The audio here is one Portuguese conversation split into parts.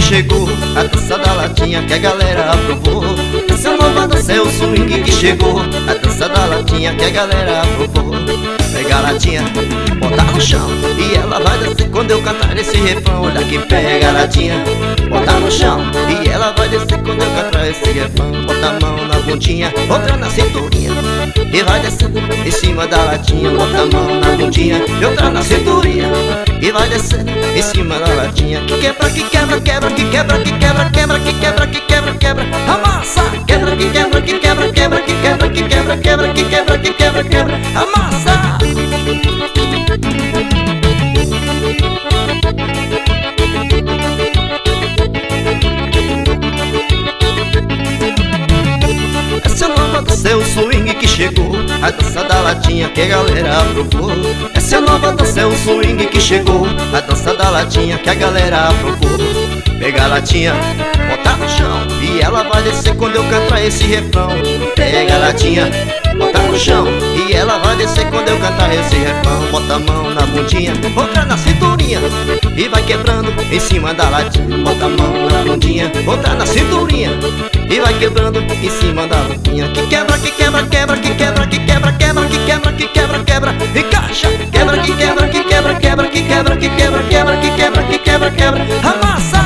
chegou, a dança da latinha que a galera aprovou. Essa nova dança é o swing que chegou, a dança da latinha que a galera aprovou. Pega a latinha, bota no chão e ela vai descer quando eu cantar esse refrão. Olha que pega a latinha, bota no chão e ela vai descer quando eu cantar esse refrão. Bota a mão na bundinha, outra na cinturinha e vai descendo em cima da latinha. Bota a mão na bundinha e outra na cinturinha e vai descendo em cima da latinha. Que quebra, que quebra, quebra, que quebra, que quebra, quebra, que quebra, que quebra, quebra. Amassa, quebra, que quebra, que quebra, quebra, que quebra, que quebra, quebra, que quebra, que quebra, quebra. Amassa. Essa nova dança é o swing que chegou, a dança da latinha que a galera aprovou. Essa nova dança é o swing que chegou, a dança da latinha que a galera aprovou. Pega a latinha, bota no chão e ela vai descer quando eu cantar esse refrão. Pega a latinha, bota no chão e ela vai descer quando eu cantar esse refrão. Bota a mão na bundinha, outra na cinturinha e vai quebrando em cima da latinha. Bota a mão na bundinha, outra na cinturinha e vai quebrando em cima da latinha. Que quebra, que quebra, quebra, que quebra, que quebra, quebra, que quebra, que quebra, quebra. Encaixa, quebra, que quebra, que quebra, quebra, que quebra, que quebra, quebra, que quebra, que quebra, quebra. Amassa.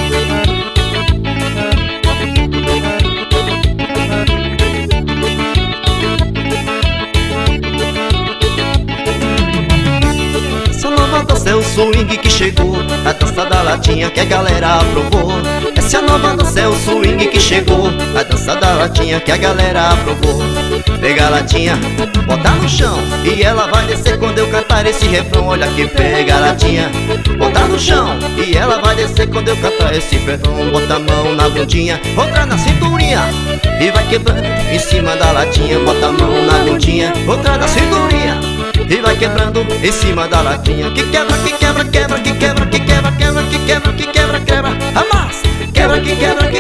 Essa é o swing que chegou, a dança da latinha que a galera aprovou. Essa nova dança é o swing que chegou, a dança da latinha que a galera aprovou. Pega a latinha, bota no chão e ela vai descer quando eu cantar esse refrão. Olha que pega a latinha, bota no chão e ela vai descer quando eu cantar esse refrão. Bota a mão na bundinha, outra na cinturinha e vai quebrando em cima da latinha. Bota a mão na bundinha, outra na cinturinha e vai quebrando em cima da latinha. Que quebra, que quebra, quebra, que quebra, que quebra, quebra, que quebra, que quebra, quebra. Amassa, quebra, que quebra,